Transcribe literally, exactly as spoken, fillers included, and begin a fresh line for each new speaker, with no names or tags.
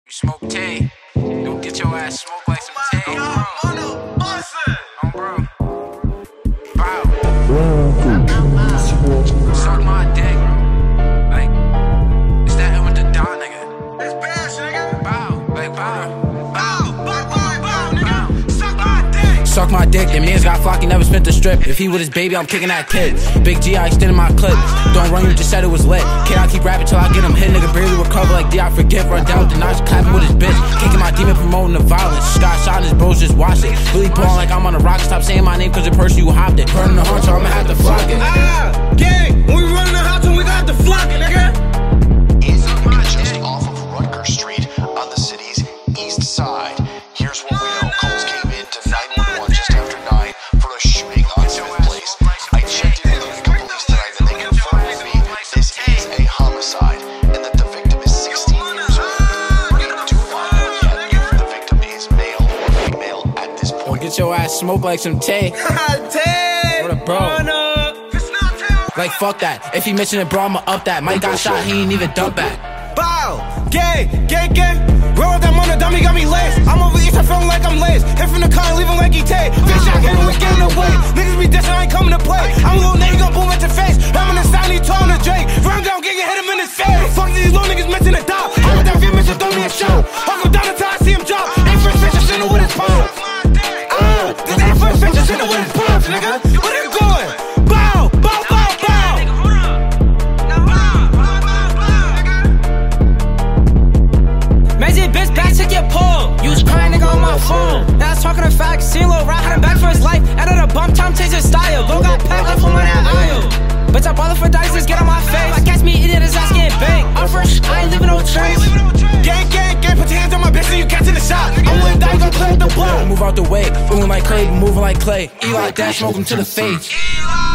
You smoke tea, don't get your ass smoked like some tea. Oh, bro. Bow. Suck my dick, bro. Like, is that him with the Don, nigga? That's bash, nigga. Bow, like, bow. Suck my dick, and man's got flocky, never spent the strip. If he with his baby, I'm kicking that kid. Big G, I extended my clip. Don't run, you just said it was lit. Kid, I keep rapping till I get him hit. Nigga barely recover like D, I forget. Run down with the notch, clapping with his bitch. Kicking my demon, promoting the violence. Scott shot and his bros just watch it. Really pulling like I'm on a rock. Stop saying my name, cause the person you hopped it. Burning the hunch, I'ma have to flock it.
Ah, gang, when we running the house and we got to flock it, nigga.
Just off of Rutgers Street on the city's east side. Here's what we know. Calls came in to nine one one just after nine for a shooting on Fifth Place. I checked in with the police tonight and they confirmed with me this is a homicide and that the victim is sixteen years old. We do not know yet if the victim is male or female at this point.
Don't get your ass smoked like some tea. What a bro. Like fuck that. If he mentioned it, bro, I'ma up that. Mike got shot, he ain't even dump back.
Bow, gang, gang, gang. Roll that money, dummy got me laced. I'm over east, I'm feeling like I'm laced. Hit from the car, leaving like he take. Bitch, I can't we getting away. Niggas be dissing, I ain't coming to play. I'm a little nigga, gon' boom at your face. I'm in the side, he tall to Drake. Run down, gang, and hit him in his face. Fuck these little niggas missing a dog. I want that fear, mission, throw me a show. I'll go down until I see him drop. Ain't first fish, I'm sitting with his palms. Ah, this ain't first fish, I'm sitting with his palms, nigga. Where they going? Bow, bow, bow.
Magic bitch, back check your pull. You was crying, nigga, on my phone. Now I was talking to facts. Seen Lil Rock, had him back for his life. Added a bump, time change his style. Lil got packed up from on that aisle. Bitch, I bother for dice, just get on my face. If I catch me eating his ass getting bang. I'm fresh, I ain't leaving no trace.
Gang, gang, gang, put your hands on my bitch and you catching the shot. I'm willing to die, gon' clear up the blood.
Move out the way, moving like clay, moving like clay. Eli dash, smoke him to the face.